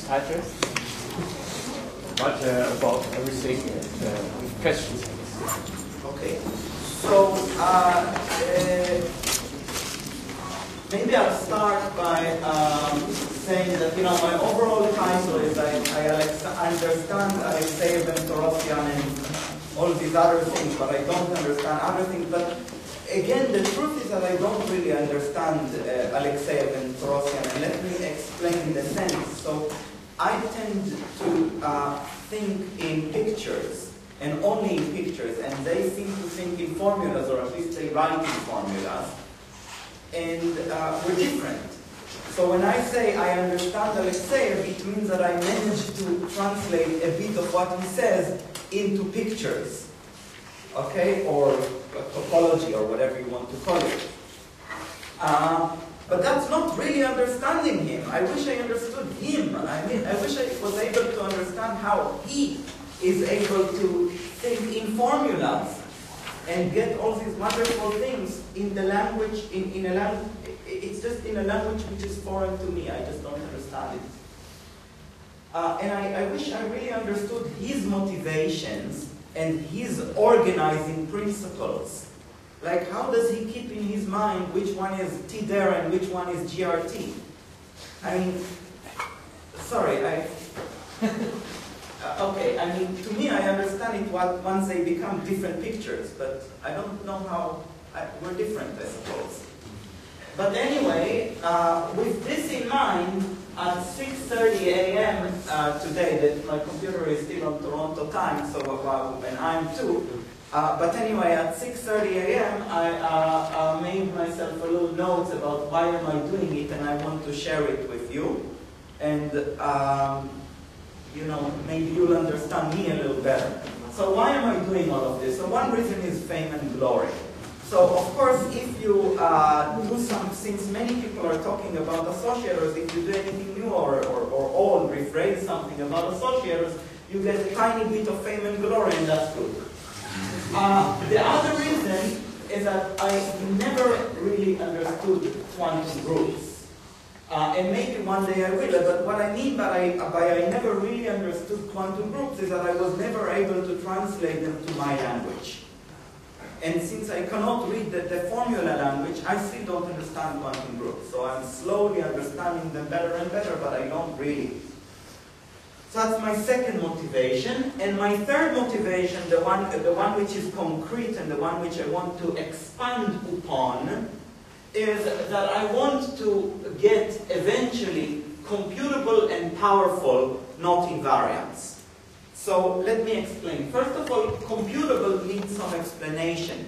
address, but about everything with questions. Okay. So maybe I'll start by saying that, you know, my overall title is I understand Alexeyev and Torosyan and all these other things, but I don't understand other things. But again, the truth is that I don't really understand Alexeyev and Torosyan, and let me explain the sense. So I tend to think in pictures, and only in pictures, and they seem to think in formulas, or at least they write in formulas. And we're different. So when I say I understand Alexeyev, it means that I managed to translate a bit of what he says into pictures, okay, or topology, or whatever you want to call it. But that's not really understanding him. I wish I understood him. I mean, I wish I was able to understand how he is able to think in formulas and get all these wonderful things in the language, in a language, it's just in a language which is foreign to me. I just don't understand it. And I wish I really understood his motivations and his organizing principles. Like, how does he keep in his mind which one is TDER and which one is GRT? I mean, sorry, okay, I mean, to me, I understand it once they become different pictures, but I don't know how we're different, I suppose. But anyway, with this in mind, at 6:30 a.m. Today, that my computer is still on Toronto time, so and I'm too. But anyway, at 6:30 a.m., I made myself a little notes about why am I doing it, and I want to share it with you. And you know, maybe you'll understand me a little better. So why am I doing all of this? So one reason is fame and glory. So of course, if you do some, since many people are talking about associators, if you do anything new or old, rephrase something about associators, you get a tiny bit of fame and glory, and that's good. The other reason is that I never really understood quantum groups. And maybe one day I will, but what I mean by I never really understood quantum groups is that I was never able to translate them to my language. And since I cannot read the formula language, I still don't understand quantum groups. So I'm slowly understanding them better and better, but I don't really. So that's my second motivation. And my third motivation, the one which is concrete and the one which I want to expand upon, is that I want to get eventually computable and powerful knot invariants. So let me explain. First of all, computable needs some explanation.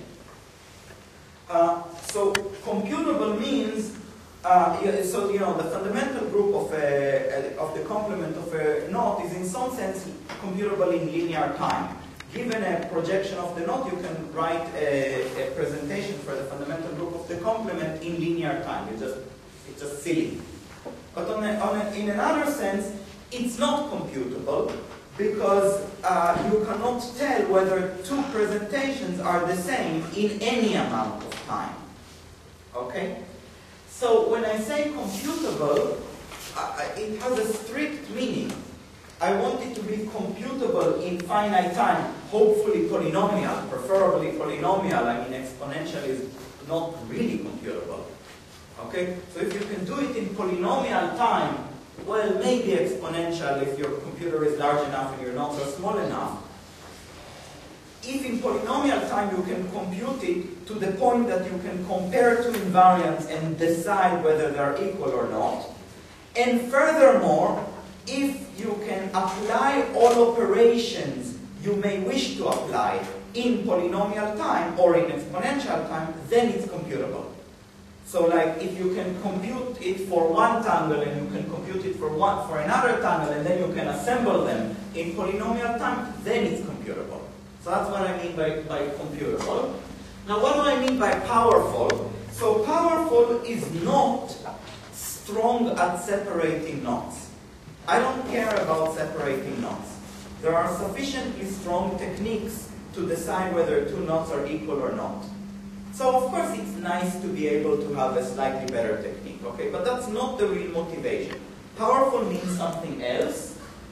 So computable means, so you know, the fundamental group of the complement of a knot is in some sense computable in linear time. Given a projection of the knot, you can write a presentation for the fundamental group of the complement in linear time. It's just silly. But in another sense, it's not computable because you cannot tell whether two presentations are the same in any amount of time. Okay? So when I say computable, it has a strict meaning. I want it to be computable in finite time, hopefully polynomial, preferably polynomial. I mean, exponential is not really computable. Okay? So if you can do it in polynomial time, well, maybe exponential if your computer is large enough and your nodes are small enough. If in polynomial time you can compute it to the point that you can compare two invariants and decide whether they are equal or not, and furthermore, if you can apply all operations you may wish to apply in polynomial time or in exponential time, then it's computable. So like if you can compute it for one tangle and you can compute it for another tangle and then you can assemble them in polynomial time, then it's computable. So that's what I mean by computable. Now what do I mean by powerful? So powerful is not strong at separating knots. I don't care about separating knots. There are sufficiently strong techniques to decide whether two knots are equal or not. So of course it's nice to be able to have a slightly better technique, okay? But that's not the real motivation. Powerful means something else.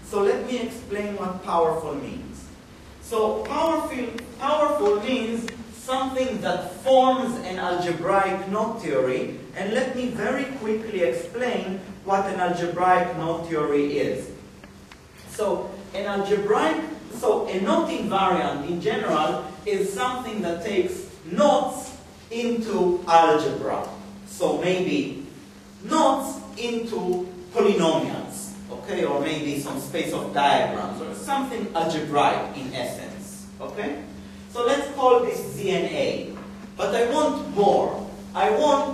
So let me explain what powerful means. So powerful means something that forms an algebraic knot theory, and let me very quickly explain what an algebraic knot theory is. So a knot invariant in general is something that takes knots into algebra. So maybe knots into polynomials, okay, or maybe some space of diagrams or something algebraic in essence, okay? So let's call this Z and A. But I want more. I want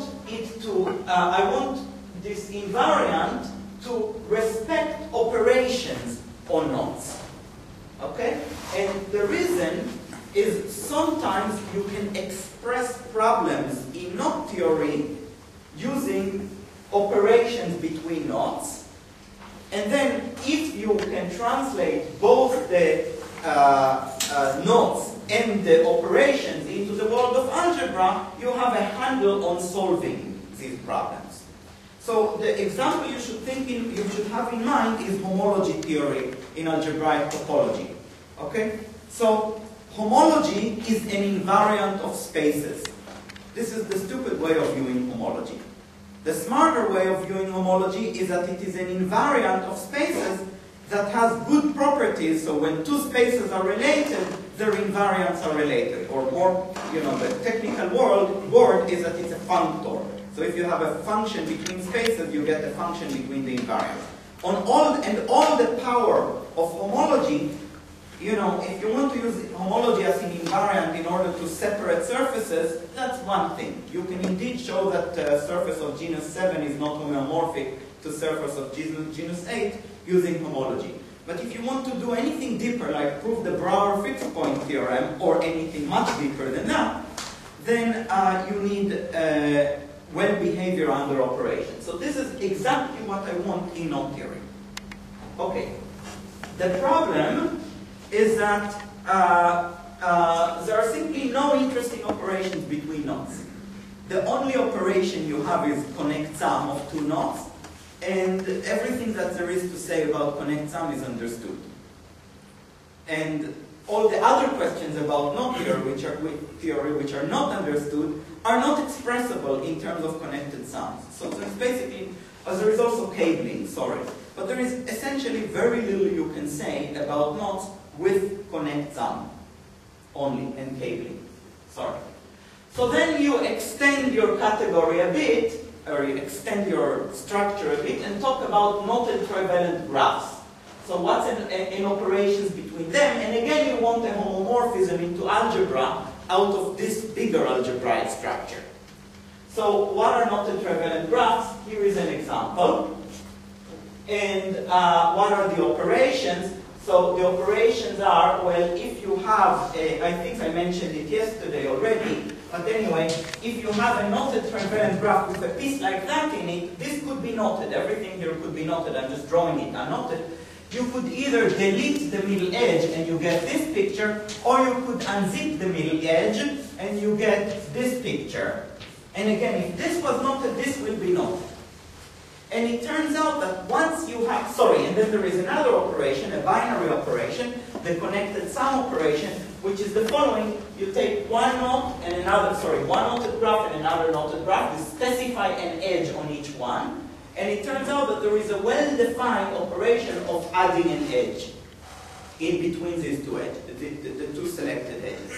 this invariant to respect operations on knots. Okay? And the reason is sometimes you can express problems in knot theory using operations between knots. And then if you can translate both the knots and the operations into the world of algebra, you have a handle on solving these problems. So the example you should have in mind is homology theory in algebraic topology. Okay? So homology is an invariant of spaces. This is the stupid way of viewing homology. The smarter way of viewing homology is that it is an invariant of spaces that has good properties, so when two spaces are related, their invariants are related. Or more, the technical word is that it's a functor. So if you have a function between spaces, you get a function between the invariants. All the power of homology, if you want to use homology as an invariant in order to separate surfaces, that's one thing. You can indeed show that the surface of genus 7 is not homeomorphic to surface of genus 8 using homology. But if you want to do anything deeper, like prove the Brouwer fixed point theorem, or anything much deeper than that, then you need well behavior under operation. So this is exactly what I want in knot theory. Okay. The problem is that there are simply no interesting operations between knots. The only operation you have is connect sum of two knots, and everything that there is to say about connect sum is understood. And all the other questions about knot theory which are not understood are not expressible in terms of connected sums. So it's basically, there is also cabling, sorry. But there is essentially very little you can say about knots with connect sum only and cabling. Sorry. So then you extend your category a bit, or you extend your structure a bit, and talk about knotted trivalent graphs. So what's in operations between them? And again, you want a homomorphism into algebra out of this bigger algebraic structure. So what are knotted trivalent graphs? Here is an example. And what are the operations? So the operations are, well, if you have, I think I mentioned it yesterday already, but anyway, if you have a knotted trivalent graph with a piece like that in it, this could be knotted. Everything here could be knotted. I'm just drawing it unknotted. You could either delete the middle edge and you get this picture, or you could unzip the middle edge and you get this picture. And again, if this was knotted, this will be knotted. And it turns out that once you have, and then there is another operation, a binary operation, the connected sum operation, which is the following. You take one knot and one knotted graph and another knotted graph. You specify an edge on each one. And it turns out that there is a well-defined operation of adding an edge in between these two edges, the two selected edges.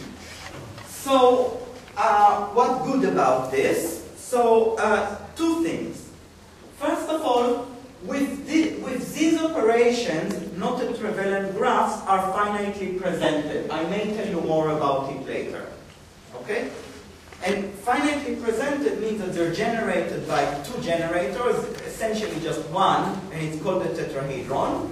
So, what's good about this? So, two things. First of all, with these operations, knotted trivalent graphs are finitely presented. I may tell you more about it later. Okay? And finitely presented means that they're generated by two generators, essentially just one, and it's called the tetrahedron.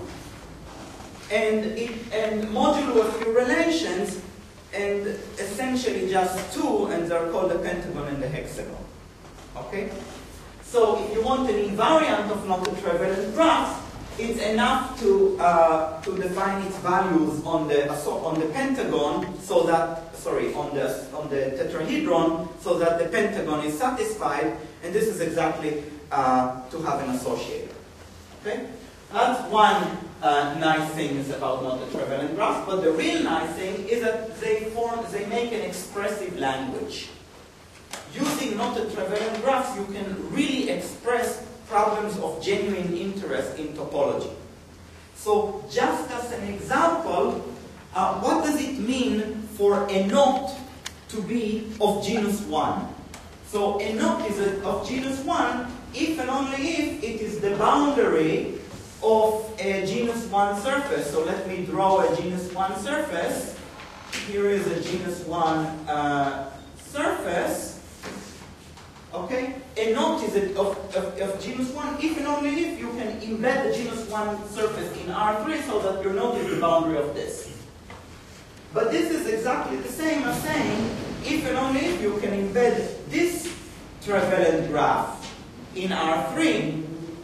And modulo a few relations, and essentially just two, and they're called the pentagon and the hexagon. Okay? So if you want an invariant of knotted trivalent graphs, it's enough to define its values on the pentagon, so that on the tetrahedron, so that the pentagon is satisfied, and this is exactly to have an associator. Okay. That's one nice thing is about knotted travelling graphs, but the real nice thing is that they make an expressive language. Using knotted travelling graphs, you can really express problems of genuine interest in topology. So, just as an example, what does it mean for a knot to be of genus 1? So, a knot is of genus 1 if and only if it is the boundary of a genus 1 surface. So let me draw a genus 1 surface. Here is a genus 1 surface. Okay? A knot is of genus 1 if and only if you can embed the genus 1 surface in R3 so that your knot is the boundary of this. But this is exactly the same as saying if and only if you can embed this travelling graph in R3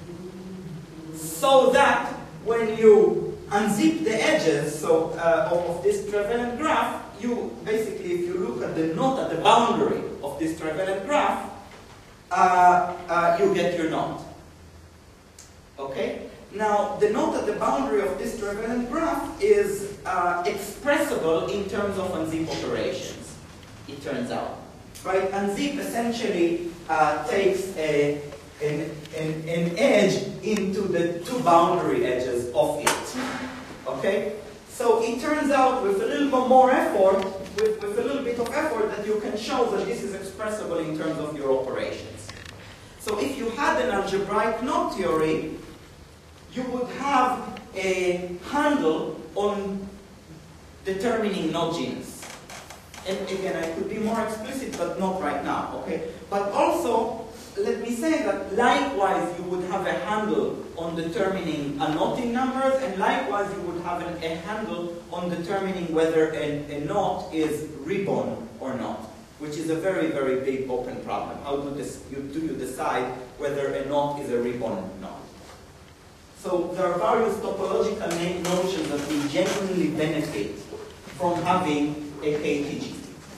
so that when you unzip the edges of this travelling graph, you basically, if you look at the knot at the boundary of this travelling graph, you get your knot. Okay? Now, the knot at the boundary of this travelling graph is expressible in terms of unzip operations, it turns out. Right? Unzip essentially takes an edge into the two boundary edges of it. Okay? So it turns out with a little bit more effort, with a little bit of effort, that you can show that this is expressible in terms of your operations. So if you had an algebraic knot theory, you would have a handle on determining knot genus. And again, I could be more explicit, but not right now, okay? But also, let me say that likewise you would have a handle on determining knotting numbers, and likewise you would have a handle on determining whether a knot is ribbon or not, which is a very, very big open problem. How do you decide whether a knot is a ribbon or not? So there are various topological notions that we genuinely benefit from having a KTG.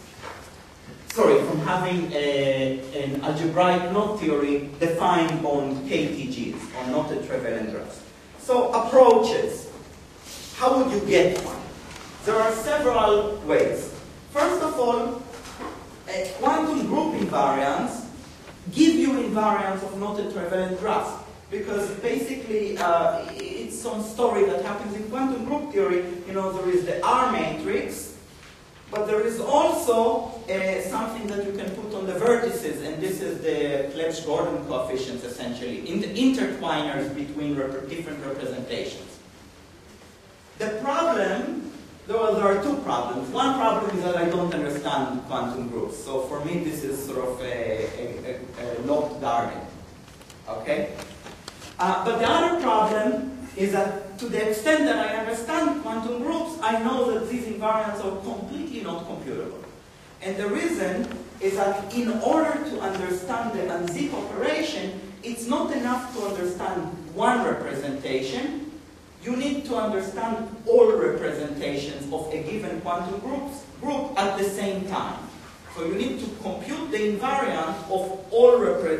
Sorry, from having an algebraic knot theory defined on KTGs, on knotted travelling graphs. So approaches. How would you get one? There are several ways. First of all, quantum group invariants give you invariants of knotted travelling graphs. Because basically, it's some story that happens in quantum group theory. You know, there is the R matrix, but there is also something that you can put on the vertices, and this is the Clebsch-Gordon coefficients, essentially, in the intertwiners between different representations. The problem, there are two problems. One problem is that I don't understand quantum groups. So for me, this is sort of a locked garden. Okay? But the other problem is that to the extent that I understand quantum groups, I know that these invariants are completely not computable. And the reason is that in order to understand the unzip operation, it's not enough to understand one representation. You need to understand all representations of a given quantum group at the same time. So you need to compute the invariant of all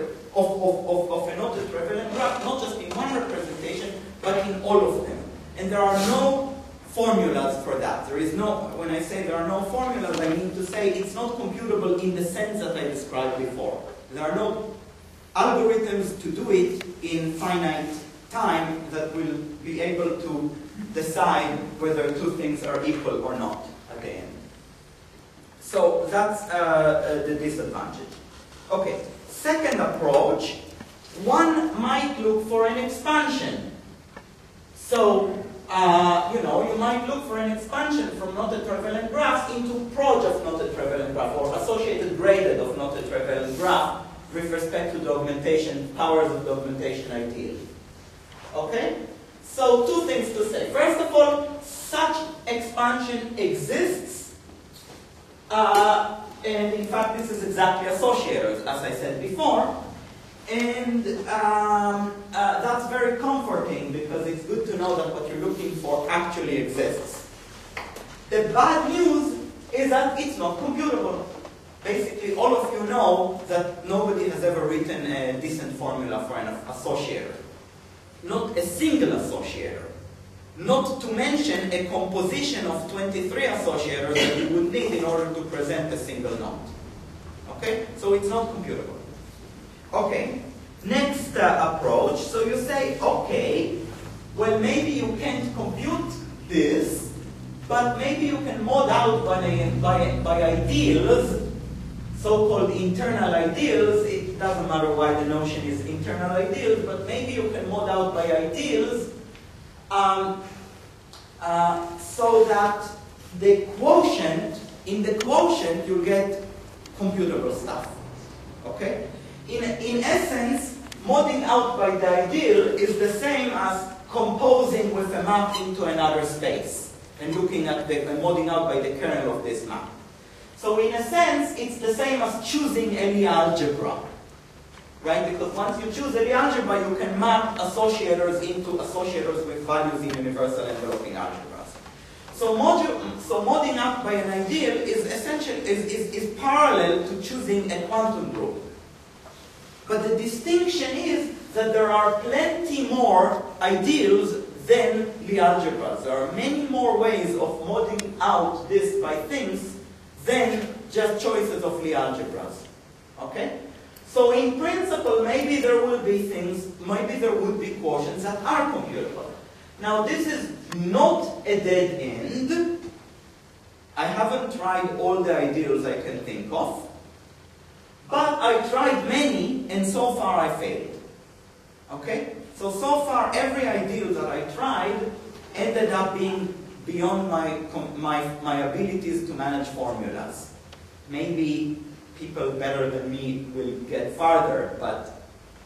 of a knotted travelling graph, not just in one representation, but in all of them. And there are no formulas for that. There is no, when I say there are no formulas, I mean to say it's not computable in the sense that I described before. There are no algorithms to do it in finite time that will be able to decide whether two things are equal or not at the end. So that's the disadvantage. Okay. Second approach, one might look for an expansion. So, you might look for an expansion from knotted travelling graphs into proj of knotted travelling graph, or associated graded of knotted travelling graph with respect to the augmentation, powers of the augmentation ideal. Okay? So, two things to say. First of all, such expansion exists. And in fact, this is exactly associators, as I said before. And that's very comforting because it's good to know that what you're looking for actually exists. The bad news is that it's not computable. Basically, all of you know that nobody has ever written a decent formula for an associator. not a single associator. Not to mention a composition of 23 associators that you would need in order to present a single knot. Okay? So it's not computable. Okay. Next approach. So you say, okay, well, maybe you can't compute this, but maybe you can mod out by ideals, so-called internal ideals. It doesn't matter why the notion is internal ideals, but maybe you can mod out by ideals so that the quotient, in the quotient you get computable stuff. Okay? In essence, modding out by the ideal is the same as composing with a map into another space and looking at the modding out by the kernel of this map. So in a sense, it's the same as choosing a Lie algebra, right? Because once you choose a Lie algebra, you can map associators into associators with values in universal enveloping algebras. So modding out by an ideal is essentially is parallel to choosing a quantum group. But the distinction is that there are plenty more ideals than Lie algebras. There are many more ways of modding out this by things than just choices of Lie algebras. Okay? So in principle, maybe there will be things, maybe there would be quotients that are computable. Now this is not a dead end. I haven't tried all the ideals I can think of. But I tried many, and so far I failed. Okay? So far, every ideal that I tried ended up being beyond my abilities to manage formulas. Maybe people better than me will get farther, but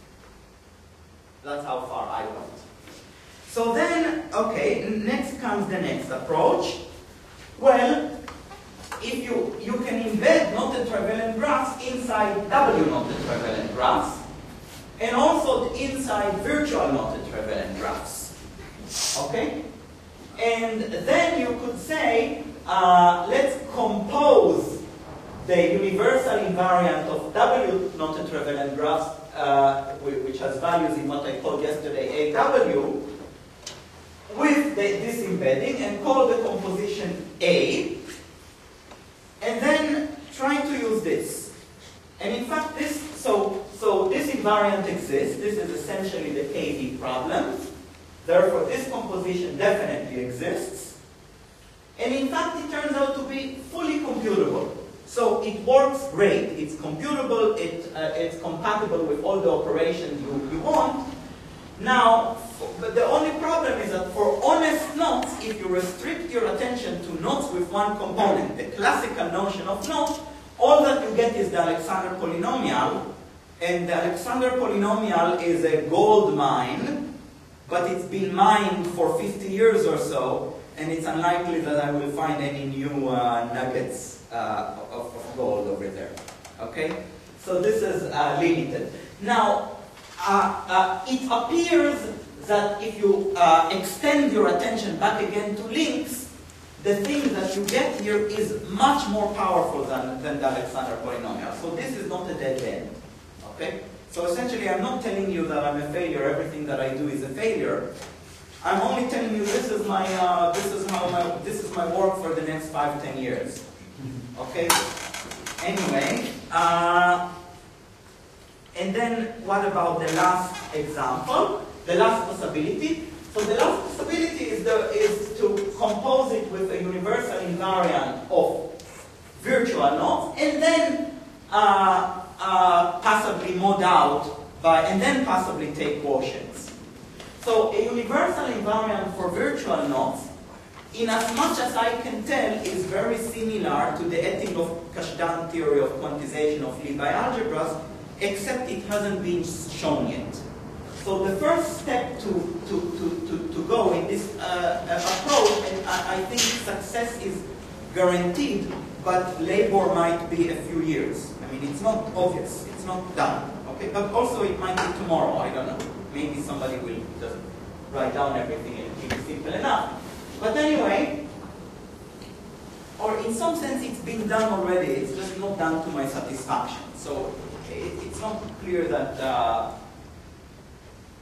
that's how far I went. So then, okay, next comes the next approach. Well, if you can embed knotted trivalent graphs inside W-knotted trivalent graphs, and also inside virtual knotted trivalent graphs. Okay? And then you could say, let's compose the universal invariant of W-knotted trivalent graphs, which has values in what I called yesterday AW, with this embedding, and call the composition A, and then try to use this. And in fact, so this invariant exists. This is essentially the KV problem. Therefore, this composition definitely exists. And in fact, it turns out to be fully computable. So it works great. It's computable. It's compatible with all the operations you want. Now, but the only problem is that for honest knots, if you restrict your attention to knots with one component, the classical notion of knots, all that you get is the Alexander polynomial. And the Alexander polynomial is a gold mine, but it's been mined for 50 years or so, and it's unlikely that I will find any new nuggets of gold over there. Okay? So this is limited. Now, it appears that if you extend your attention back again to links, the thing that you get here is much more powerful than the Alexander polynomial. So this is not a dead end. Okay? So essentially, I'm not telling you that I'm a failure. Everything that I do is a failure. I'm only telling you this is my work for the next 5-10 years. Okay? Anyway, and then what about the last example? The last possibility. So the last possibility is to compose it with a universal invariant of virtual knots, and then passively mod out and then passively take quotients. So a universal invariant for virtual knots, in as much as I can tell, is very similar to the Etingov-Kashdan theory of quantization of Lie algebras, except it hasn't been shown yet. So the first step to go in this approach, and I think success is guaranteed, but labor might be a few years. I mean, it's not obvious, it's not done. Okay, but also it might be tomorrow, I don't know. Maybe somebody will just write down everything and keep it simple enough. But anyway, or in some sense it's been done already, it's just not done to my satisfaction. So it's not clear that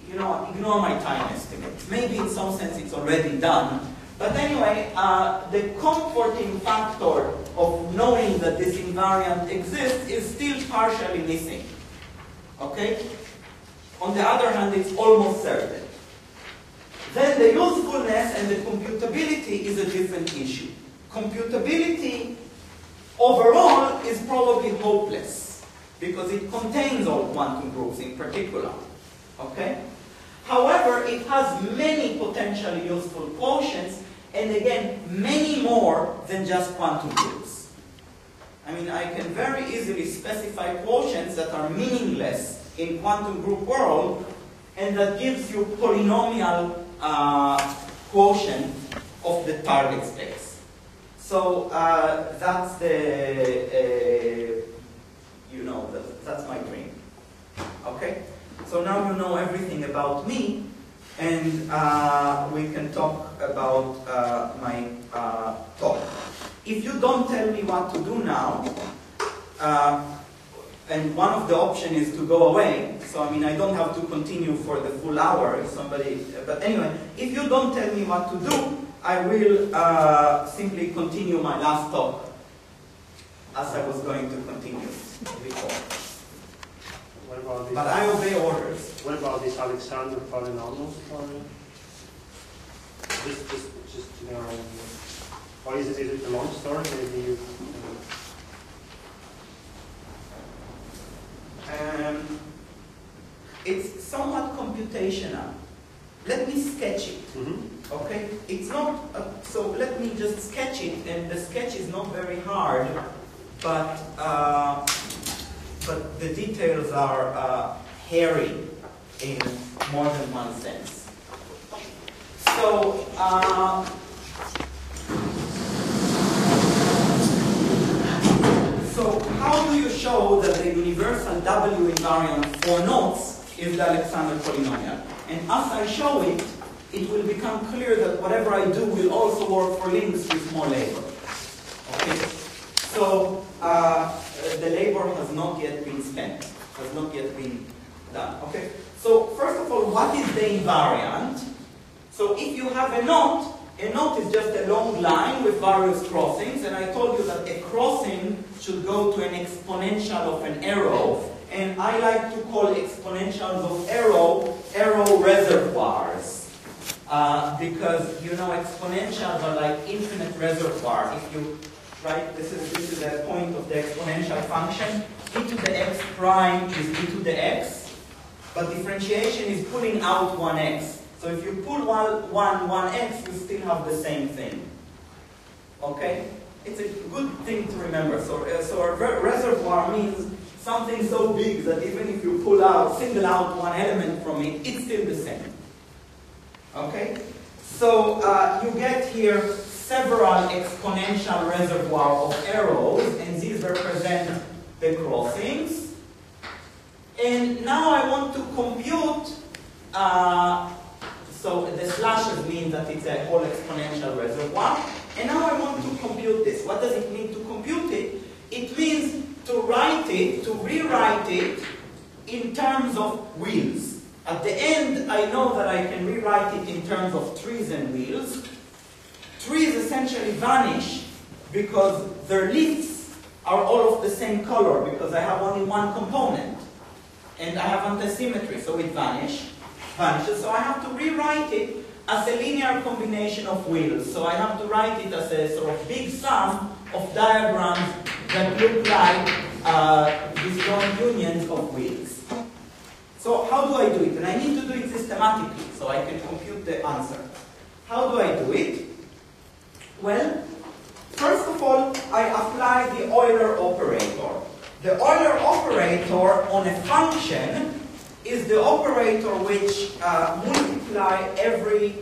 you know, ignore my time estimate. Maybe in some sense it's already done. But anyway, the comforting factor of knowing that this invariant exists is still partially missing. Okay? On the other hand, it's almost certain. Then the usefulness and the computability is a different issue. Computability overall is probably hopeless because it contains all quantum groups in particular. Okay? However, it has many potentially useful quotients, and again, many more than just quantum groups. I mean, I can very easily specify quotients that are meaningless in quantum group world, and that gives you polynomial quotient of the target space. So that's the, you know, that's my dream. Okay? So now you know everything about me, and we can talk about my talk. If you don't tell me what to do now, and one of the options is to go away, so I mean I don't have to continue for the full hour if somebody, but anyway, if you don't tell me what to do, I will simply continue my last talk as I was going to continue before. What about this? But I obey orders. What about this Alexander polynomial story? Just you know, or is it a long story? Maybe you. It's somewhat computational. Let me sketch it. Okay? It's not, so let me just sketch it, and the sketch is not very hard, but the details are hairy in more than one sense. So, so how do you show that the universal W invariant for knots is the Alexander polynomial? And as I show it, it will become clear that whatever I do will also work for links with more labor. Okay? So the labor has not yet been spent, has not yet been done. Okay? So first of all, what is the invariant? So if you have a knot is just a long line with various crossings, and I told you that a crossing should go to an exponential of an arrow, and I like to call exponentials of arrow reservoirs. Because, you know, exponentials are like infinite reservoir. If you, right, this is the point of the exponential function. E to the x prime is e to the x, but differentiation is pulling out 1x. So if you pull 1x, you still have the same thing. Okay? It's a good thing to remember. So a reservoir means something so big that even if you single out one element from it, it's still the same. Okay? So you get here several exponential reservoir of arrows, and these represent the crossings. And now I want to compute, so the slashes mean that it's a whole exponential reservoir. And now I want to compute this. What does it mean to compute it? It means to write it, to rewrite it in terms of wheels. At the end, I know that I can rewrite it in terms of trees and wheels. Trees essentially vanish because their leaves are all of the same color because I have only one component. And I have antisymmetry, so it vanishes. So I have to rewrite it as a linear combination of wheels. So I have to write it as a sort of big sum of diagrams that look like disjoint unions of wheels. So how do I do it? And I need to do it systematically so I can compute the answer. How do I do it? Well, first of all, I apply the Euler operator. The Euler operator on a function is the operator which multiply every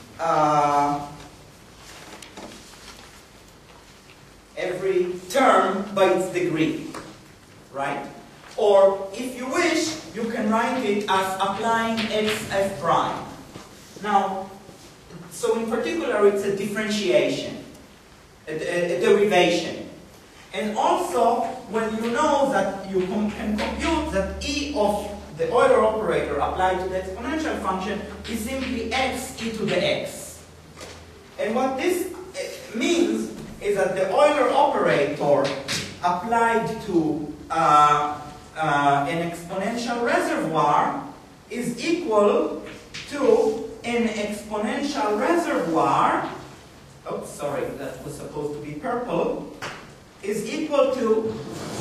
term by its degree, right? Or if you wish, you can write it as applying xf prime. Now, so in particular, it's a differentiation, a derivation. And also, when you know that you can compute that E of the Euler operator applied to the exponential function is simply x e to the x. And what this means is that the Euler operator applied to an exponential reservoir is equal to an exponential reservoir, oops, sorry, that was supposed to be purple, is equal to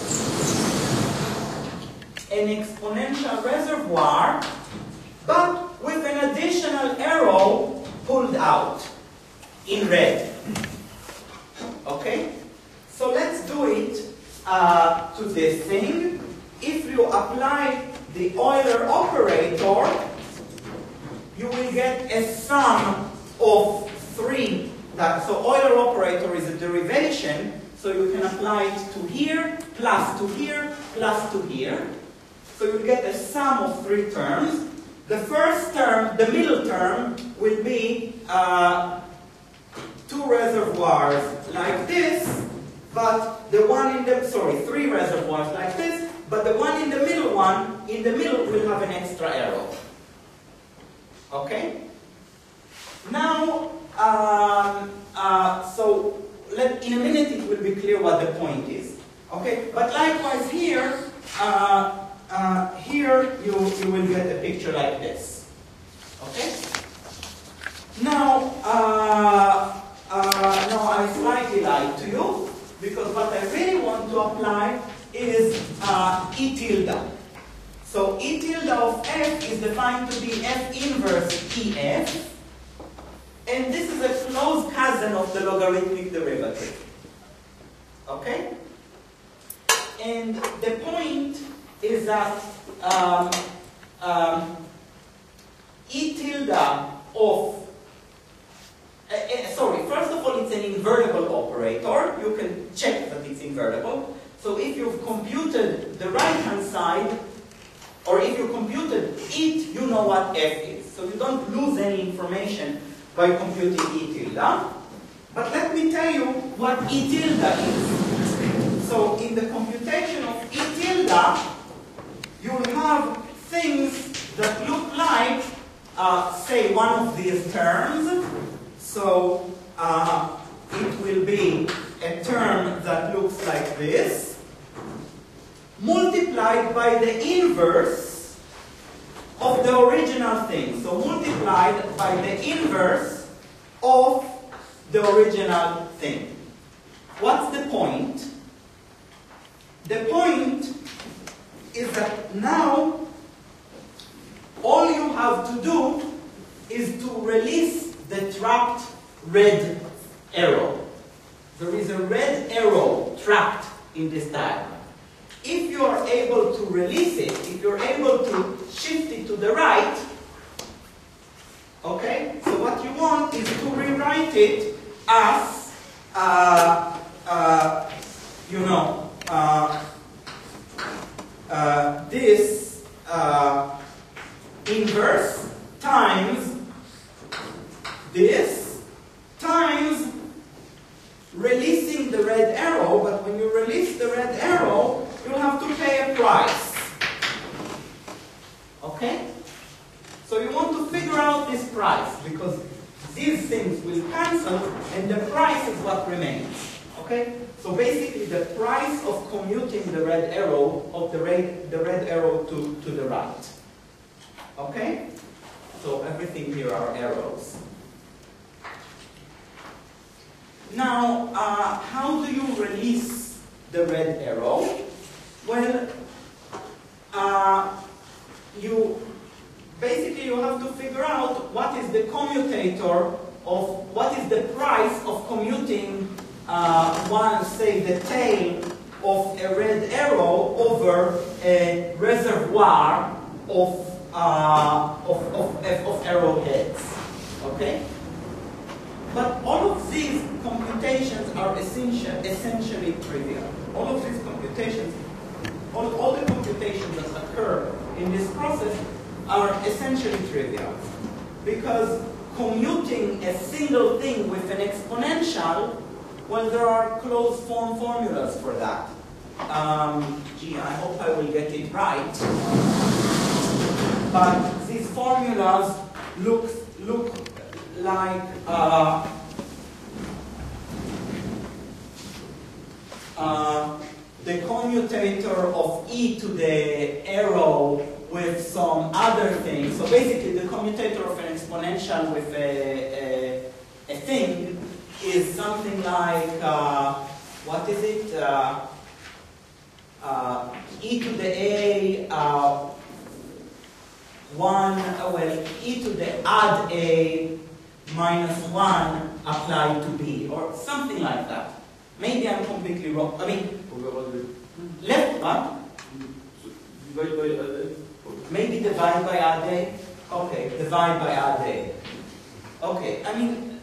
an exponential reservoir, but with an additional arrow pulled out in red. Okay? So let's do it to this thing. If you apply the Euler operator, you will get a sum of 3. So Euler operator is a derivation, so you can apply it to here, plus to here, plus to here. So you get a sum of 3 terms. The first term, the middle term, will be 2 reservoirs like this, but the one in the, 3 reservoirs like this, but the one in the middle will have an extra arrow. Okay? Now, in a minute it will be clear what the point is. Okay? But likewise here, here you will get a picture like this. Okay? Now, I slightly lied to you, because what I really want to apply is E tilde. So E tilde of f is defined to be f inverse EF, and this is a close cousin of the logarithmic derivative. Okay? And the point is that E tilde of first of all, it's an invertible operator. You can check that it's invertible. So if you've computed the right-hand side, or if you computed it, you know what f is. So you don't lose any information by computing E tilde. But let me tell you what E tilde is. So in the computation of E tilde, you will have things that look like, say, one of these terms. So it will be a term that looks like this, multiplied by the inverse of the original thing. So multiplied by the inverse of the original thing. What's the point? The point is that now all you have to do is to release the trapped red arrow. There is a red arrow trapped in this diagram. If you are able to release it, if you're able to shift it to the right, okay, so what you want is to rewrite it as, this inverse times this times releasing the red arrow, but when you release the red arrow, you'll have to pay a price. Okay? So you want to figure out this price, because these things will cancel, and the price is what remains. Okay? So basically the price of commuting the red arrow, of the red arrow to the right. Okay? So everything here are arrows. Now, how do you release the red arrow? Well, you have to figure out what is the commutator of, what is the price of commuting the tail of a red arrow over a reservoir of arrowheads. Okay? But all of these computations are essentially trivial. All of these computations, all the computations that occur in this process are essentially trivial. Because commuting a single thing with an exponential, well, there are closed form formulas for that. I hope I will get it right. but these formulas look like the commutator of e to the arrow with some other thing. So basically, the commutator of an exponential with a thing is something like, what is it? E to the a, e to the add a minus 1 applied to b, or something like that. Maybe I'm completely wrong. I mean, left one. Divide by add. Maybe divide by add a. Okay, divide by add a. Okay, I mean,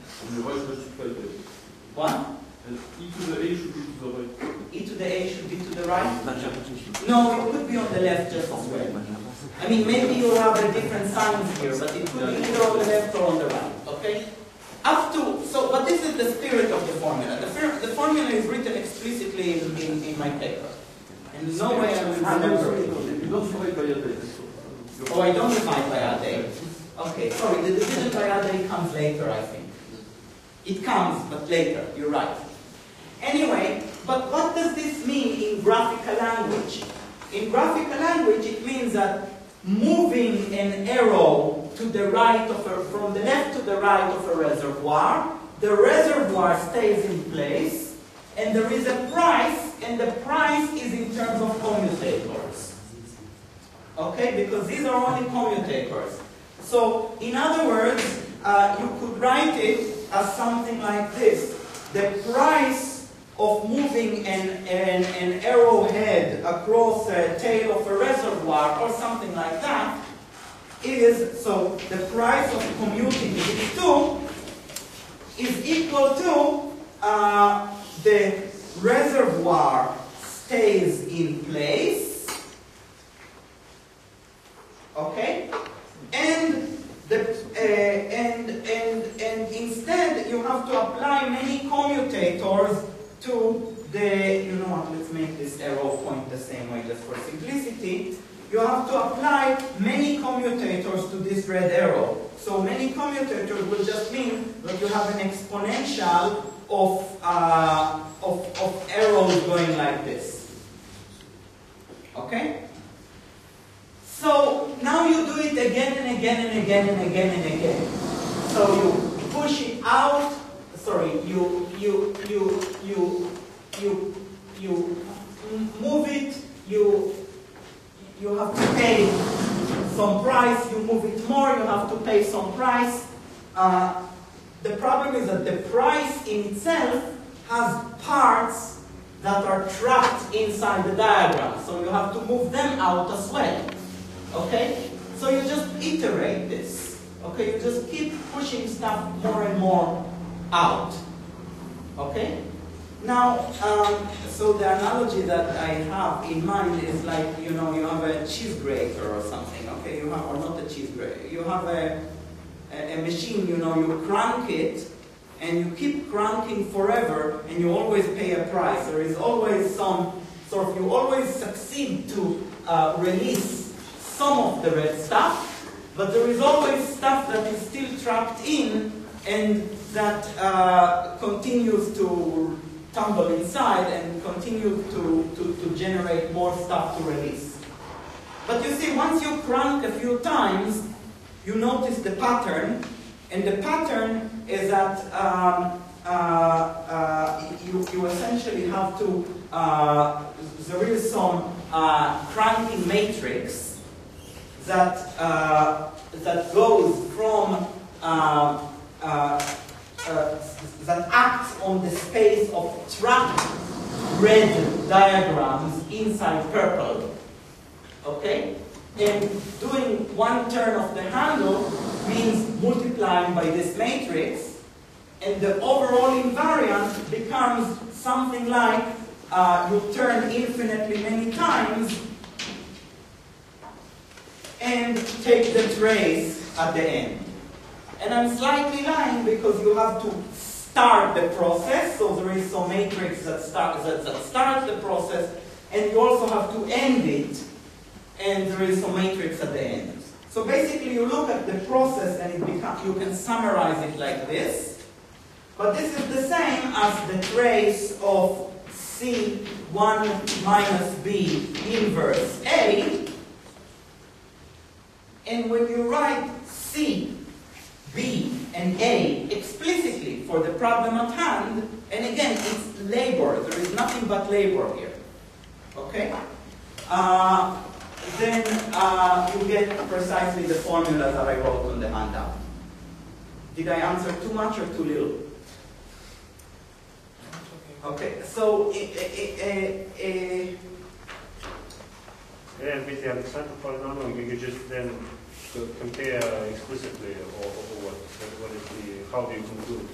what? And e to the a should be to the right. E to the a should be to the right? No, it could be on the left just as well. I mean, maybe you have a different signs here, but it could be either on the left or on the right, okay? But this is the spirit of the formula. The formula is written explicitly in my paper. And no way I will remember it. You don't divide by add. Oh, I don't divide by add a. Okay, sorry, the division by add a comes later, I think. It comes, but later, you're right. Anyway, but what does this mean in graphical language? In graphical language, it means that moving an arrow to the right from the left to the right of a reservoir, the reservoir stays in place, and there is a price, and the price is in terms of commutators. Okay, because these are only commutators. So, in other words, you could write it as something like this. The price of moving an arrowhead across a tail of a reservoir or something like that is, so the price of commuting these two is equal to the reservoir stays in place, okay, and instead you have to apply many commutators to the, you know what, let's make this arrow point the same way just for simplicity. You have to apply many commutators to this red arrow. So many commutators will just mean that you have an exponential of arrows going like this. Okay? So now you do it again and again and again and again and again. So you push it out. Sorry, you move it. You have to pay some price. You move it more. You have to pay some price. The problem is that the price in itself has parts that are trapped inside the diagram. So you have to move them out as well. Okay? So you just iterate this. Okay? You just keep pushing stuff more and more out. Okay? Now, so the analogy that I have in mind is like, you know, you have a cheese grater or something. Okay? You have, or not a cheese grater. You have a machine, you know, you crank it, and you keep cranking forever, and you always pay a price. There is always some sort of, you always succeed to release some of the red stuff, but there is always stuff that is still trapped in, and that continues to tumble inside and continue to generate more stuff to release. But you see, once you crank a few times, you notice the pattern, and the pattern is that you essentially have to, there is some cranking matrix that goes from, that acts on the space of trapped red diagrams inside purple. Okay? And doing one turn of the handle means multiplying by this matrix, and the overall invariant becomes something like you turn infinitely many times and take the trace at the end. And I'm slightly lying because you have to start the process, so there is some matrix that starts the process, and you also have to end it, and there is some matrix at the end. So So basically you look at the process and you can summarize it like this. But this is the same as the trace of C1 minus B inverse A. And when you write C, B, and A explicitly for the problem at hand, and again, it's labor. There is nothing but labor here. Okay? Then you get precisely the formula that I wrote on the handout. Did I answer too much or too little? Okay, so and with the Alexander polynomial, you just then compare explicitly, or what is the, how do you conclude?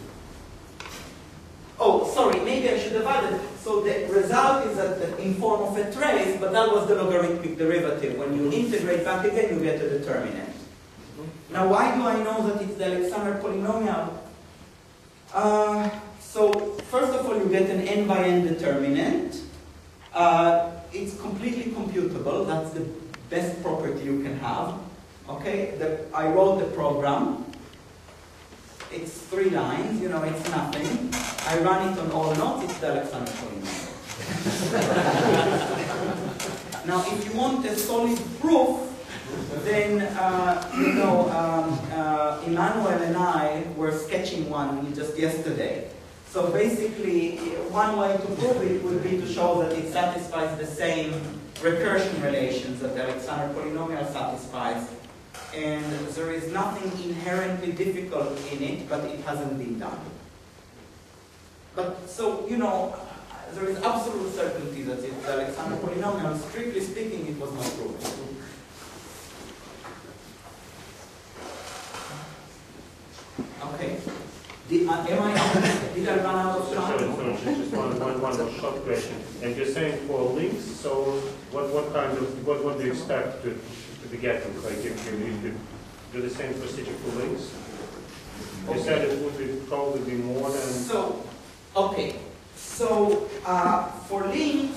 oh, sorry, maybe I should have added. So the result is in form of a trace, but that was the logarithmic derivative. When you integrate back again, you get a determinant. Now, why do I know that it's the Alexander polynomial? So, first of all, you get an n by n determinant. It's completely computable. That's the best property you can have. Okay, I wrote the program. It's 3 lines, you know, it's nothing. I run it on all nodes, it's the Alexander polynomial. Now, if you want a solid proof, then, Emmanuel and I were sketching one just yesterday. So basically, one way to prove it would be to show that it satisfies the same recursion relations that the Alexander polynomial satisfies. And there is nothing inherently difficult in it, but it hasn't been done. But so, you know, there is absolute certainty that it's the Alexander polynomial. Strictly speaking, it was not proven. Okay. Did I run out of time? So just one more short question. And you're saying for links, so what do you expect to be getting? Like if you do the same procedure for links? You said it would probably be more than... So, okay. So, for links,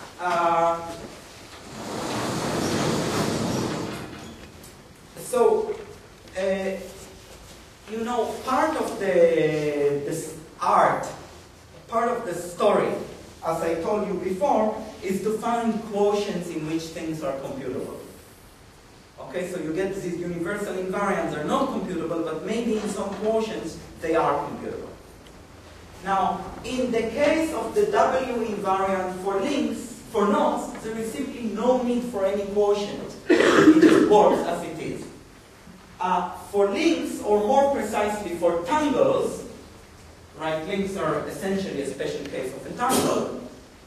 you know, part of this art, part of the story, as I told you before, is to find quotients in which things are computable. Okay, so you get these universal invariants are not computable, but maybe in some quotients they are computable. Now, in the case of the W invariant for links, for nodes, there is simply no need for any quotient. It just works as it is. For links, or more precisely for tangles, right, links are essentially a special case of a tangle.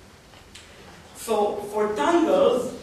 So for tangles,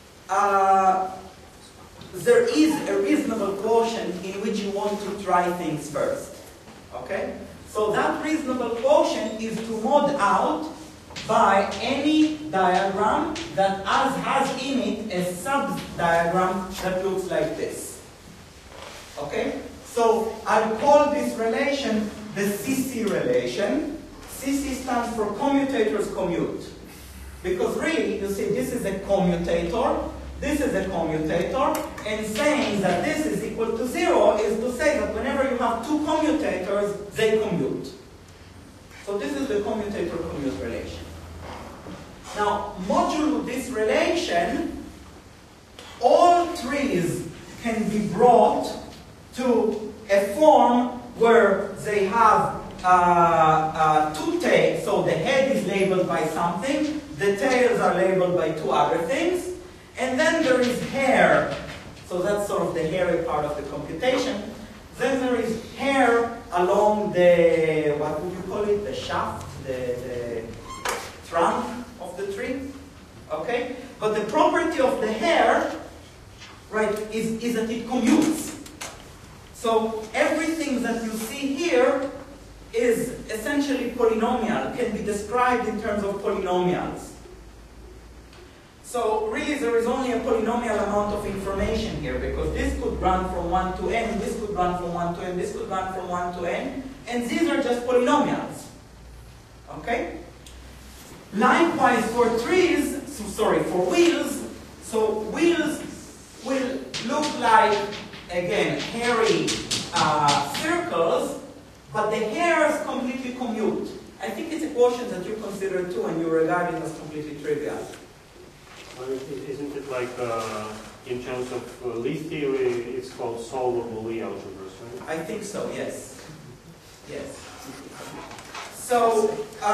there is a reasonable quotient in which you want to try things first. Okay? So that reasonable quotient is to mod out by any diagram that has in it a sub-diagram that looks like this. Okay? So I'll call this relation the CC relation. CC stands for commutators commute. Because really, you see, this is a commutator, this is a commutator, and saying that this is equal to 0 is to say that whenever you have two commutators, they commute. So this is the commutator-commute relation. Now, modulo this relation, all trees can be brought to a form where they have two tails, so the head is labeled by something, the tails are labeled by two other things, and then there is hair, so that's sort of the hairy part of the computation. Then there is hair along the, what would you call it, the shaft, the trunk of the tree, okay? But the property of the hair, right, is that it commutes. So everything that you see here is essentially polynomial, can be described in terms of polynomials. So really there is only a polynomial amount of information here, because this could run from 1 to n, this could run from 1 to n, this could run from 1 to n, and these are just polynomials. Okay? Likewise for trees, for wheels, so wheels will look like again, hairy circles, but the hairs completely commute. I think it's a quotient that you consider too, and you regard it as completely trivial. Well, isn't it like, in terms of Lie theory, it's called solvable Lie algebras, right? I think so, yes. Yes. So,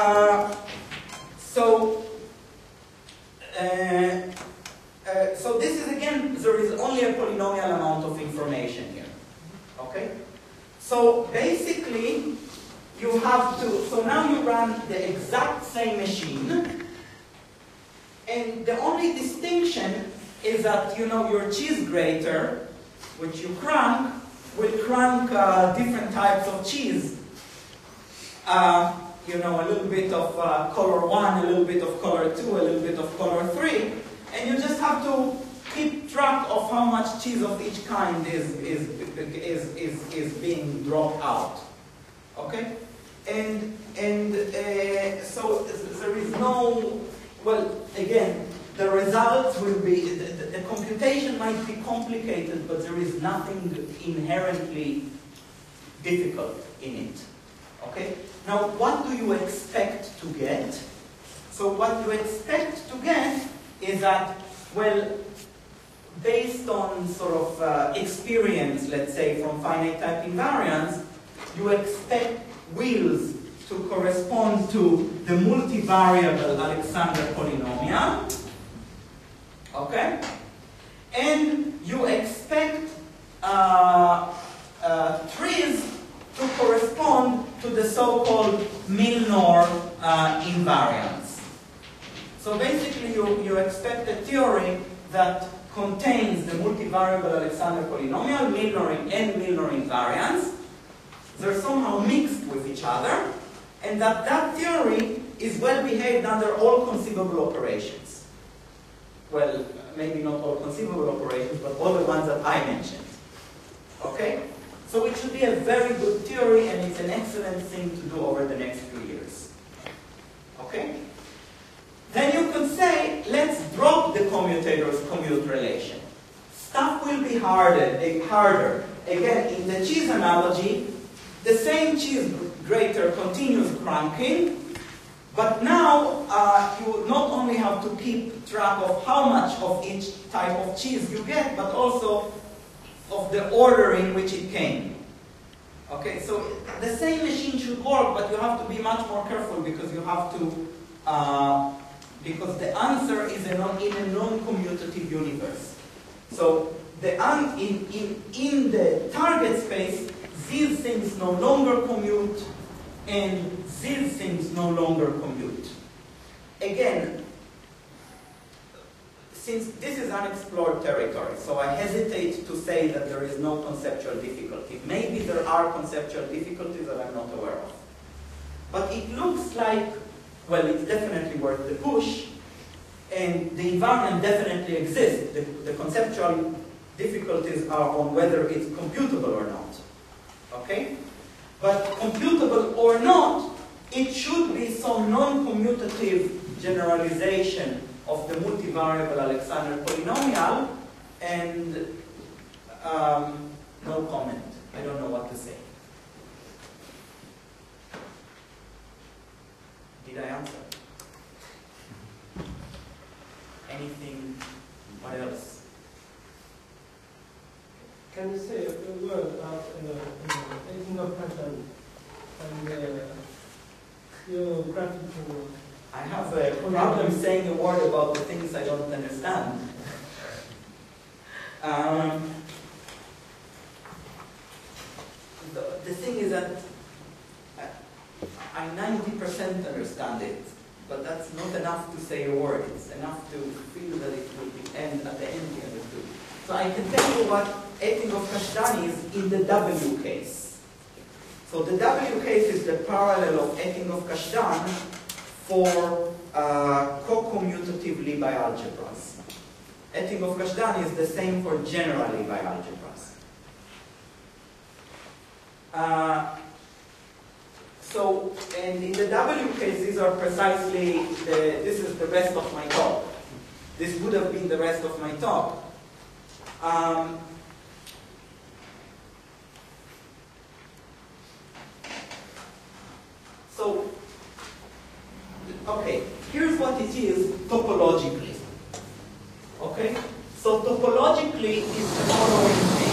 so this is again, there is only a polynomial amount of information here. Okay? So basically, you have to, so now you run the exact same machine, and the only distinction is that, you know, your cheese grater, which you crank, will crank different types of cheese. You know, a little bit of color 1, a little bit of color 2, a little bit of color 3, and you just have to keep track of how much cheese of each kind is being dropped out. Okay? And so there is no, well, again, the results will be, the computation might be complicated, but there is nothing inherently difficult in it. Okay? Now, what do you expect to get? So what you expect to get is that, well, based on sort of experience, let's say, from finite type invariance, you expect wheels to correspond to the multivariable Alexander polynomial. Okay? And you expect trees to correspond to the so-called Milnor invariance. So basically you expect a theory that contains the multivariable Alexander polynomial, Milnor and Milnor invariance. They're somehow mixed with each other, and that theory is well behaved under all conceivable operations. Well, maybe not all conceivable operations, but all the ones that I mentioned. Okay? So it should be a very good theory, and it's an excellent thing to do over the next few years. Okay? Then you can say, let's drop the commutator's commute relation. Stuff will be harder. Again, in the cheese analogy, the same cheese grater continues cranking, but now you not only have to keep track of how much of each type of cheese you get, but also of the order in which it came. Okay, so the same machine should work, but you have to be much more careful because you have to, because the answer is in a non-commutative universe. So in the target space, these things no longer commute, and these things no longer commute. Again, since this is unexplored territory, so I hesitate to say that there is no conceptual difficulty. Maybe there are conceptual difficulties that I'm not aware of. But it looks like, well, it's definitely worth the push, and the environment definitely exists. The conceptual difficulties are on whether it's computable or not. Okay? But computable or not, it should be some non-commutative generalization of the multivariable Alexander polynomial, and no comment. I don't know what to say. Did I answer? Anything? What else? Can you say a few words about taking of pattern and your graphical? I have a problem saying a word about the things I don't understand. The thing is that I 90% understand it, but that's not enough to say a word. It's enough to feel that it will be at the end be understood. So I can tell you what Ettinghoff-Kashdani is in the W case. So the W case is the parallel of Ettinghoff-Kashdan for co-commutative Lie algebras. Ettinghoff-Kashdani is the same for general Lie algebras. So, and in the W case, these are precisely, this is the rest of my talk. This would have been the rest of my talk. So, okay, here's what it is topologically. Okay? So topologically is the following thing.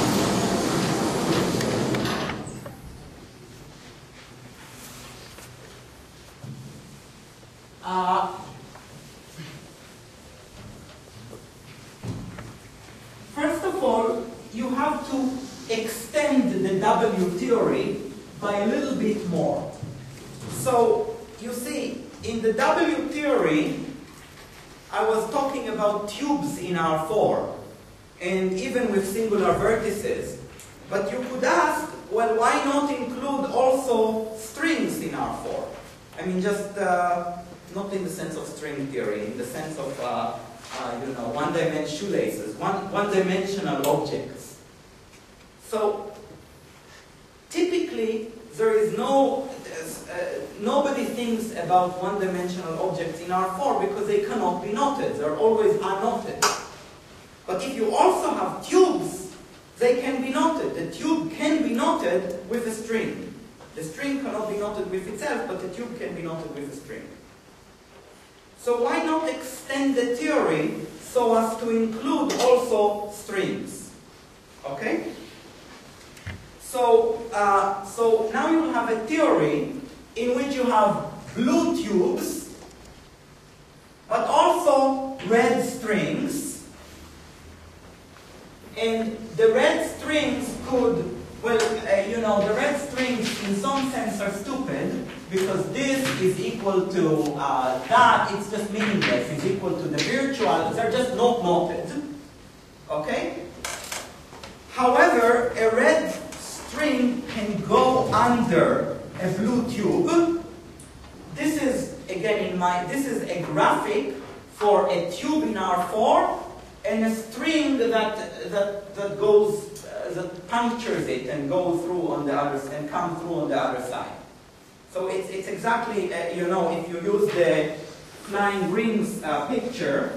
First of all, you have to extend the W theory by a little bit more. So, you see, in the W theory, I was talking about tubes in R4, and even with singular vertices. But you could ask, well, why not include also strings in R4? I mean, just not in the sense of string theory, in the sense of, you know, one-dimensional shoelaces, one-dimensional objects. So, typically, there is no, nobody thinks about one-dimensional objects in R4 because they cannot be knotted. They're always unknotted. But if you also have tubes, they can be knotted. The tube can be knotted with a string. The string cannot be knotted with itself, but the tube can be knotted with a string. So why not extend the theory so as to include also strings? Okay? So, so now you have a theory in which you have blue tubes, but also red strings. And the red strings could, well, you know, the red strings in some sense are stupid because this is equal to that, it's just meaningless, is equal to the virtual, they're just not knotted. Okay? However, a red string can go under a blue tube. This is, again, this is a graphic for a tube in R4 and a string that goes, that punctures it and goes through on the other, and comes through on the other side. So it's exactly, you know, if you use the flying rings picture,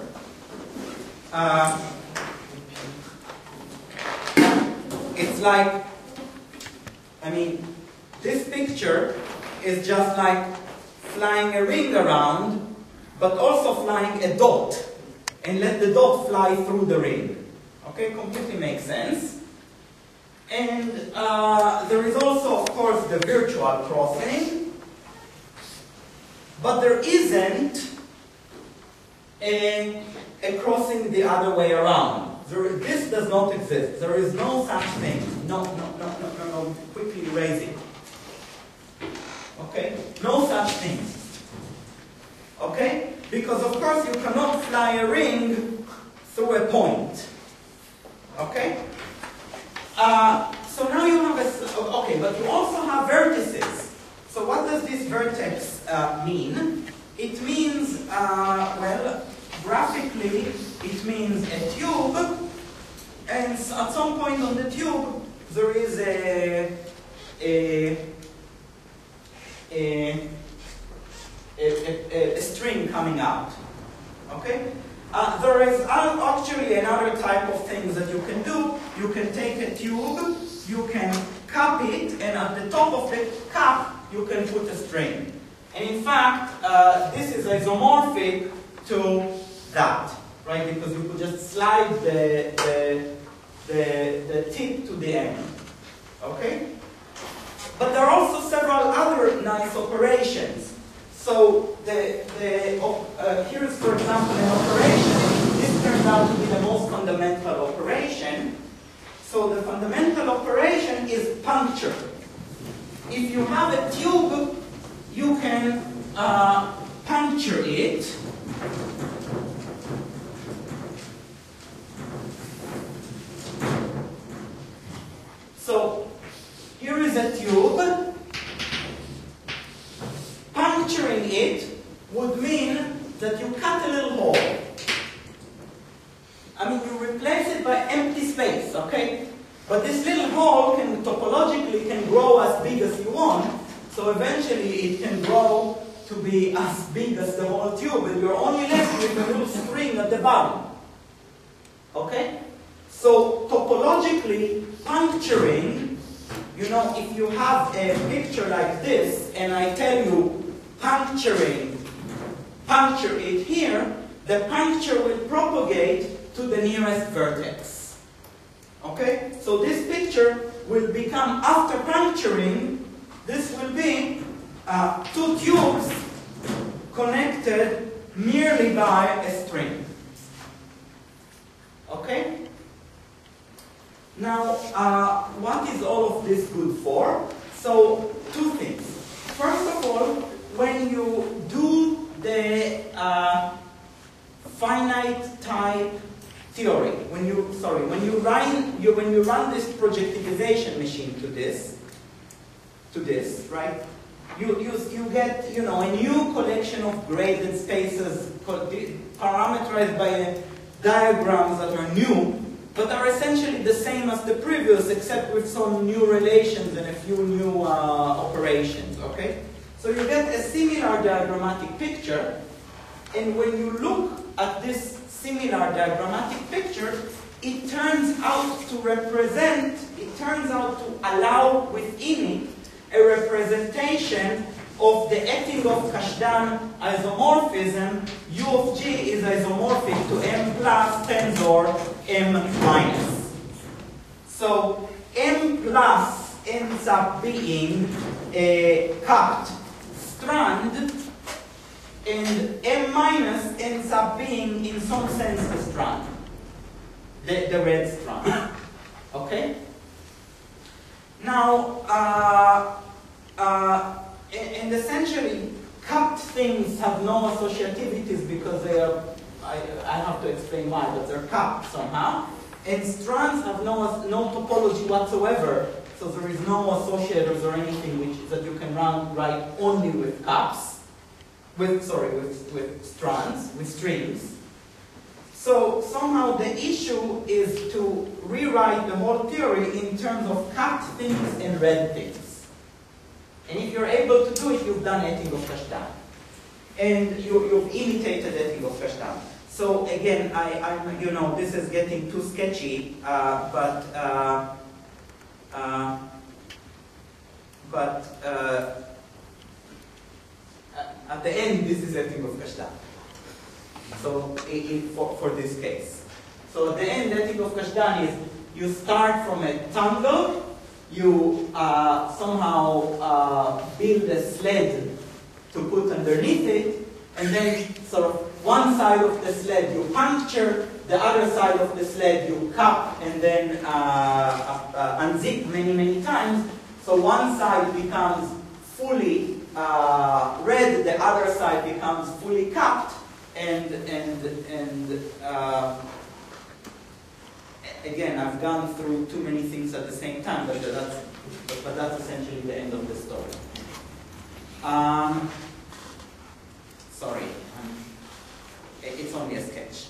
it's like, I mean, this picture is just like flying a ring around, but also flying a dot, and let the dot fly through the ring. Okay, completely makes sense. And there is also, of course, the virtual crossing, but there isn't a crossing the other way around. This does not exist. There is no such thing. No, quickly erase it. Okay? No such thing. Okay? Because of course you cannot fly a ring through a point. Okay? So now you have okay, but you also have vertices. So what does this vertex mean? It means, well, graphically, it means a tube, and at some point on the tube, there is a string coming out. Okay? There is actually another type of things that you can do. You can take a tube, you can cup it, and at the top of the cup, you can put a string. And in fact, this is isomorphic to that, right? Because you could just slide the tip to the end. Okay? But there are also several other nice operations. So here's, for example, an operation. This turns out to be the most fundamental operation. So the fundamental operation is puncture. If you have a tube, you can puncture it. So here is a tube. Puncturing it would mean that you cut a little hole. I mean, you replace it by empty space, okay? But this little hole can, topologically, can grow as big as you want. So eventually it can grow to be as big as the whole tube, and you're only left with a little string at the bottom. Okay? So topologically, puncturing, you know, if you have a picture like this, and I tell you, puncture it here, the puncture will propagate to the nearest vertex. Okay? So this picture will become, after puncturing, this will be two tubes connected merely by a string. Okay? Now, what is all of this good for? So, two things. First of all, when you do the finite type theory, when you run this projectivization machine to this, right? You get, a new collection of graded spaces parameterized by diagrams that are new, but are essentially the same as the previous, except with some new relations and a few new operations, okay? So you get a similar diagrammatic picture, and when you look at this similar diagrammatic picture, it turns out to allow within it a representation of the Etingov-Kashdan isomorphism. U of G is isomorphic to M plus tensor M minus. So M plus ends up being a cupped strand, and M minus ends up being, in some sense, a strand, the red strand. Okay? Now, and essentially, cupped things have no associativities because they are, I have to explain why, but they're cupped somehow. And strands have no topology whatsoever, so there is no associators or anything that you can write only with cups, with strands, with strings. So somehow the issue is to rewrite the whole theory in terms of cupped things and red things. And if you're able to do it, you've done Etingov-Kashdan. And you've imitated Etingov-Kashdan. So again, this is getting too sketchy, but at the end, this is Etingov-Kashdan. So for this case. So at the end, Etingov-Kashdan is you start from a tangle, you somehow build a sled to put underneath it, and then sort of one side of the sled you puncture, the other side of the sled you cup and then unzip many, many times. So one side becomes fully red, the other side becomes fully cupped, and again, I've gone through too many things at the same time, but that's essentially the end of the story. Sorry, it's only a sketch.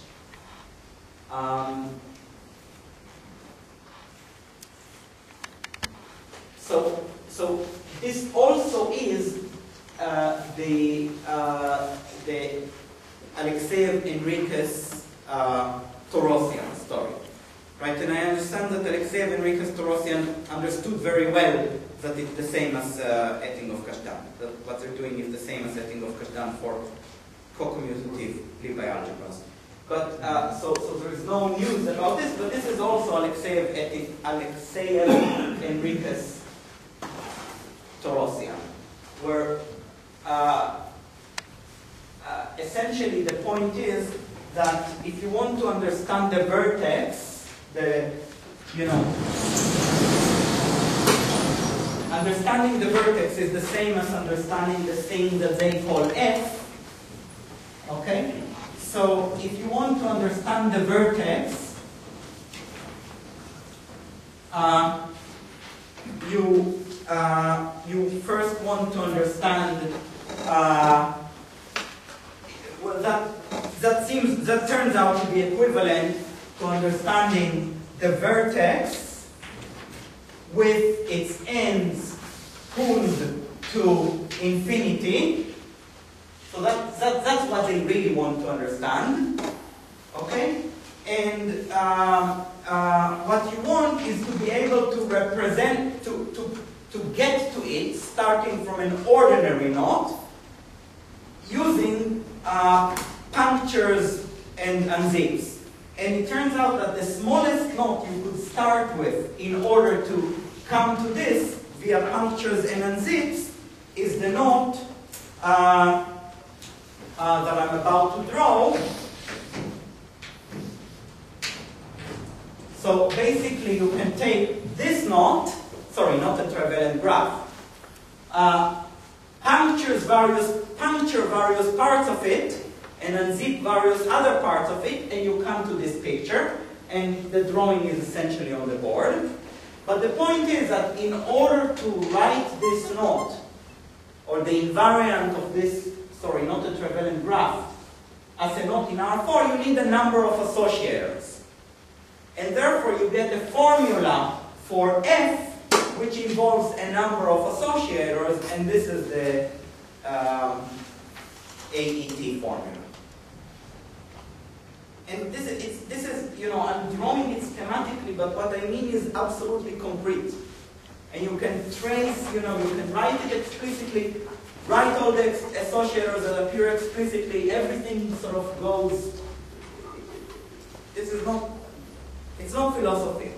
So this also is the Alexeev-Enriquez Torosian story. Right, and I understand that Alexeev Enriquez Torosian understood very well that it's the same as Etingov-Kashdan. That what they're doing is the same as Etingov-Kashdan for co-commutative Lie algebras. But so there is no news about this. But this is also Alexeev Enriquez Torosian, where essentially the point is that if you want to understand the vertex, understanding the vertex is the same as understanding the thing that they call f. Okay? So if you want to understand the vertex, you first want to understand that turns out to be equivalent to understanding the vertex with its ends pulled to infinity. So that's what they really want to understand. Okay? And what you want is to be able to represent, to get to it starting from an ordinary knot, using punctures and unzips. And it turns out that the smallest knot you could start with in order to come to this via punctures and unzips is the knot that I'm about to draw. So basically you can take this knot, sorry, not the travelling graph, puncture various parts of it, and unzip various other parts of it, and you come to this picture, and the drawing is essentially on the board. But the point is that in order to write this knot, or the invariant of this, sorry, not the travelling graph, as a knot in R4, you need a number of associators. And therefore you get a formula for F, which involves a number of associators, and this is the AET formula. And this is, you know, I'm drawing it schematically, but what I mean is absolutely concrete. And you can trace, you know, you can write it explicitly, write all the associators that appear explicitly, everything sort of goes, this is not, it's not philosophy.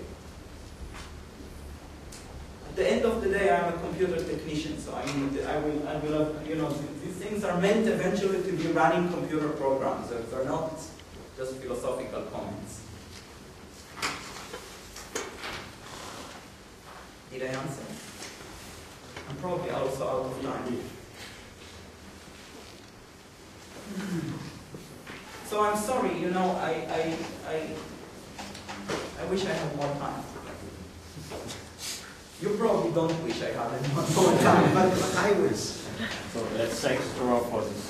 At the end of the day, I'm a computer technician, so I will, you know, these things are meant eventually to be running computer programs. They're not just philosophical comments. Did I answer? I'm probably also out of time. So I'm sorry, you know, I wish I had more time. You probably don't wish I had more time, but I wish. So let's extra for this.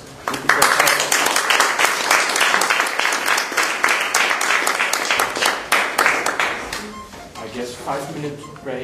I guess 5 minutes break.